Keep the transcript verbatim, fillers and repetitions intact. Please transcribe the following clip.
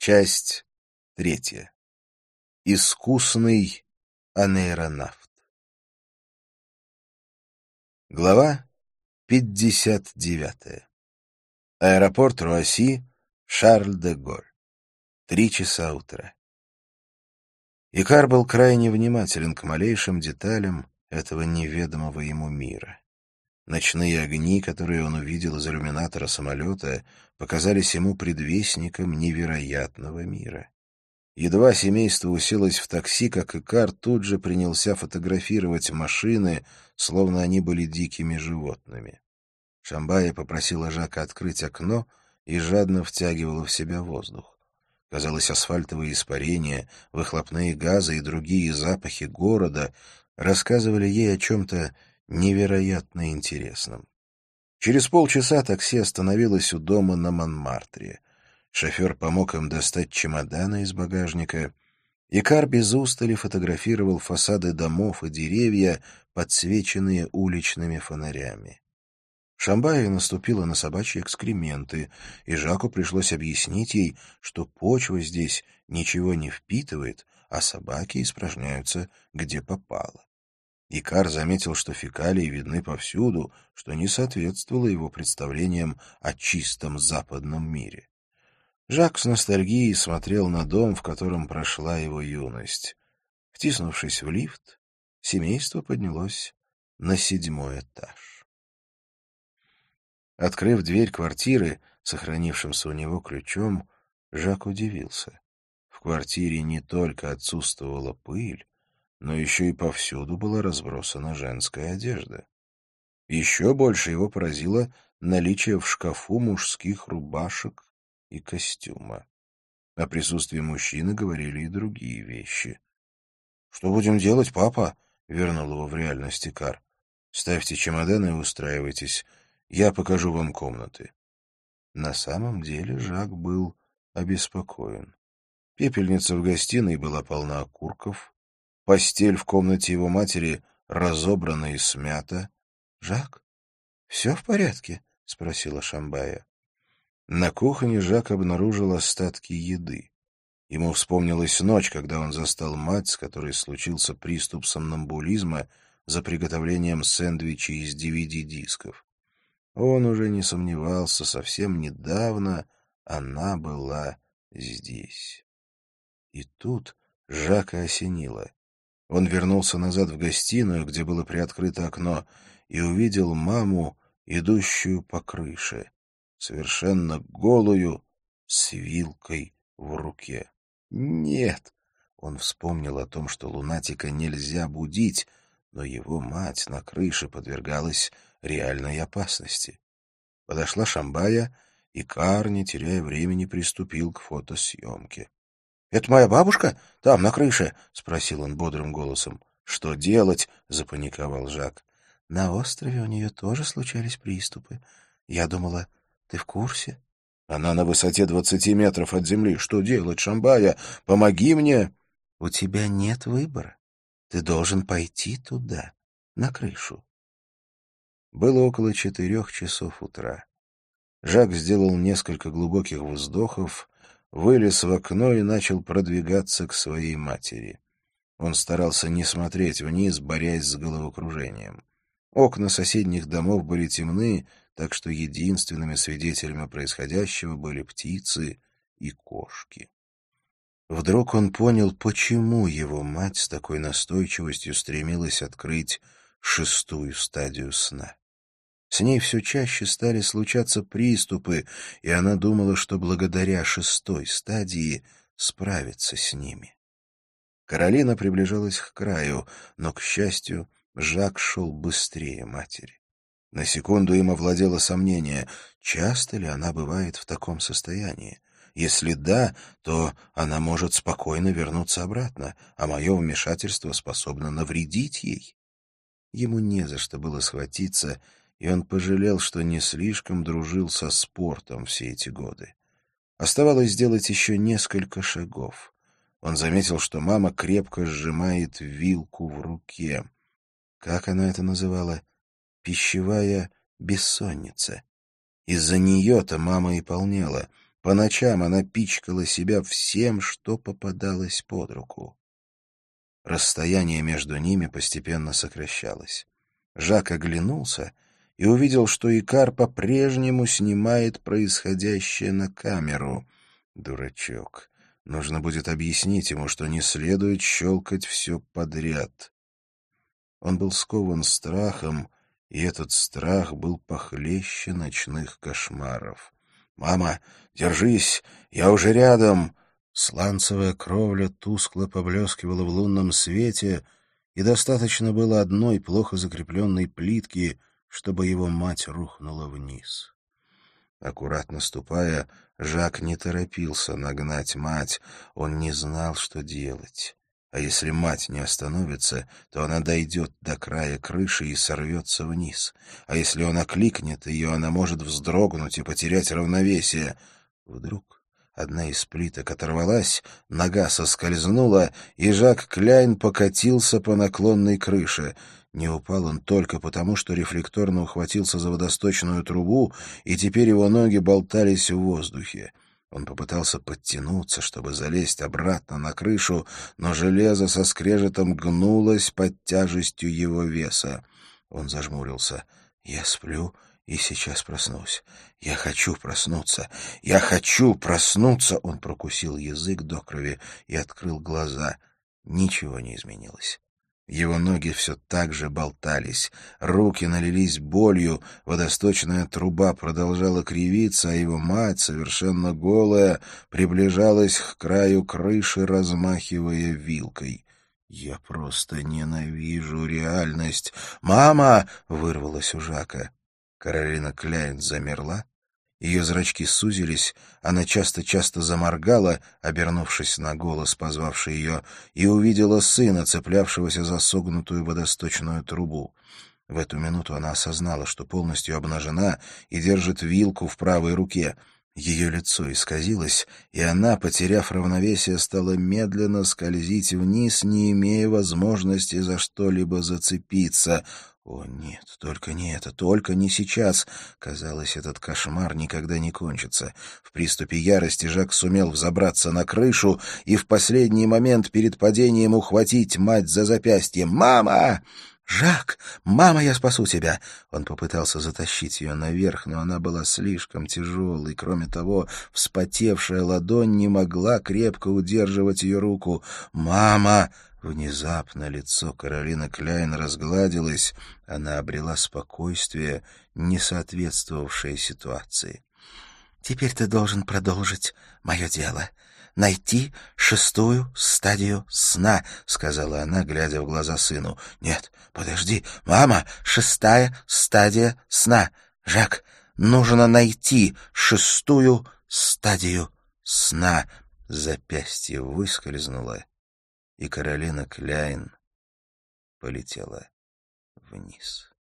Часть третья. Искусный анейронавт. Глава пятьдесят девятая. Аэропорт Руасси, Шарль-де-Голь. Три часа утра. Икар был крайне внимателен к малейшим деталям этого неведомого ему мира. Ночные огни, которые он увидел из иллюминатора самолета, показались ему предвестником невероятного мира. Едва семейство уселось в такси, как Икар тут же принялся фотографировать машины, словно они были дикими животными. Шамбая попросила Жака открыть окно и жадно втягивала в себя воздух. Казалось, асфальтовые испарения, выхлопные газы и другие запахи города рассказывали ей о чем-то невероятно интересным. Через полчаса такси остановилось у дома на Монмартре. Шофер помог им достать чемоданы из багажника. Икар без устали фотографировал фасады домов и деревья, подсвеченные уличными фонарями. Шамбая наступила на собачьи экскременты, и Жаку пришлось объяснить ей, что почва здесь ничего не впитывает, а собаки испражняются где попало. Икар заметил, что фекалии видны повсюду, что не соответствовало его представлениям о чистом западном мире. Жак с ностальгией смотрел на дом, в котором прошла его юность. Втиснувшись в лифт, семейство поднялось на седьмой этаж. Открыв дверь квартиры, сохранившимся у него ключом, Жак удивился. В квартире не только отсутствовала пыль, но еще и повсюду была разбросана женская одежда. Еще больше его поразило наличие в шкафу мужских рубашек и костюма. О присутствии мужчины говорили и другие вещи. — Что будем делать, папа? — вернул его в реальность Икар. — Ставьте чемоданы и устраивайтесь. Я покажу вам комнаты. На самом деле Жак был обеспокоен. Пепельница в гостиной была полна окурков. Постель в комнате его матери разобрана и смята. — Жак, все в порядке? — спросила Шамбая. На кухне Жак обнаружил остатки еды. Ему вспомнилась ночь, когда он застал мать, с которой случился приступ сомнамбулизма за приготовлением сэндвичей из ди ви ди-дисков. Он уже не сомневался, совсем недавно она была здесь. И тут Жака осенило. Он вернулся назад в гостиную, где было приоткрыто окно, и увидел маму, идущую по крыше, совершенно голую, с вилкой в руке. Нет! Он вспомнил о том, что лунатика нельзя будить, но его мать на крыше подвергалась реальной опасности. Подошла Шамбая, и Икар, не теряя времени, приступил к фотосъемке. — Это моя бабушка? Там, на крыше? — спросил он бодрым голосом. — Что делать? — запаниковал Жак. — На острове у нее тоже случались приступы. Я думала, ты в курсе? — Она на высоте двадцати метров от земли. Что делать, Шамбая? Помоги мне! — У тебя нет выбора. Ты должен пойти туда, на крышу. Было около четырех часов утра. Жак сделал несколько глубоких вздохов, вылез в окно и начал продвигаться к своей матери. Он старался не смотреть вниз, борясь с головокружением. Окна соседних домов были темны, так что единственными свидетелями происходящего были птицы и кошки. Вдруг он понял, почему его мать с такой настойчивостью стремилась открыть шестую стадию сна. С ней все чаще стали случаться приступы, и она думала, что благодаря шестой стадии справится с ними. Каролина приближалась к краю, но, к счастью, Жак шел быстрее матери. На секунду им овладело сомнение, часто ли она бывает в таком состоянии. Если да, то она может спокойно вернуться обратно, а мое вмешательство способно навредить ей. Ему не за что было схватиться, и он пожалел, что не слишком дружил со спортом все эти годы. Оставалось сделать еще несколько шагов. Он заметил, что мама крепко сжимает вилку в руке. Как она это называла? Пищевая бессонница. Из-за нее-то мама и полнела. По ночам она пичкала себя всем, что попадалось под руку. Расстояние между ними постепенно сокращалось. Жак оглянулся и увидел, что Икар по-прежнему снимает происходящее на камеру. Дурачок. Нужно будет объяснить ему, что не следует щелкать все подряд. Он был скован страхом, и этот страх был похлеще ночных кошмаров. «Мама, держись! Я уже рядом!» Сланцевая кровля тускло поблескивала в лунном свете, и достаточно было одной плохо закрепленной плитки, чтобы его мать рухнула вниз. Аккуратно ступая, Жак не торопился нагнать мать. Он не знал, что делать. А если мать не остановится, то она дойдет до края крыши и сорвется вниз. А если он окликнет ее, она может вздрогнуть и потерять равновесие. Вдруг одна из плиток оторвалась, нога соскользнула, и Жак Кляйн покатился по наклонной крыше. Не упал он только потому, что рефлекторно ухватился за водосточную трубу, и теперь его ноги болтались в воздухе. Он попытался подтянуться, чтобы залезть обратно на крышу, но железо со скрежетом гнулось под тяжестью его веса. Он зажмурился. «Я сплю и сейчас проснусь. Я хочу проснуться. Я хочу проснуться!» Он прокусил язык до крови и открыл глаза. Ничего не изменилось. Его ноги все так же болтались, руки налились болью, водосточная труба продолжала кривиться, а его мать, совершенно голая, приближалась к краю крыши, размахивая вилкой. «Я просто ненавижу реальность!» «Мама!» — вырвалась у Жака. Каролина Кляйн замерла. Ее зрачки сузились, она часто-часто заморгала, обернувшись на голос, позвавший ее, и увидела сына, цеплявшегося за согнутую водосточную трубу. В эту минуту она осознала, что полностью обнажена и держит вилку в правой руке. Ее лицо исказилось, и она, потеряв равновесие, стала медленно скользить вниз, не имея возможности за что-либо зацепиться. О, нет, только не это, только не сейчас. Казалось, этот кошмар никогда не кончится. В приступе ярости Жак сумел взобраться на крышу и в последний момент перед падением ухватить мать за запястье. «Мама!» «Жак! Мама, я спасу тебя!» Он попытался затащить ее наверх, но она была слишком тяжелой. Кроме того, вспотевшая ладонь не могла крепко удерживать ее руку. «Мама!» Внезапно лицо Каролины Кляйн разгладилось, она обрела спокойствие, не соответствовавшее ситуации. «Теперь ты должен продолжить мое дело. Найти шестую стадию сна», — сказала она, глядя в глаза сыну. «Нет, подожди, мама, шестая стадия сна. Жак, нужно найти шестую стадию сна». Запястье выскользнуло, и Каролина Кляйн полетела вниз.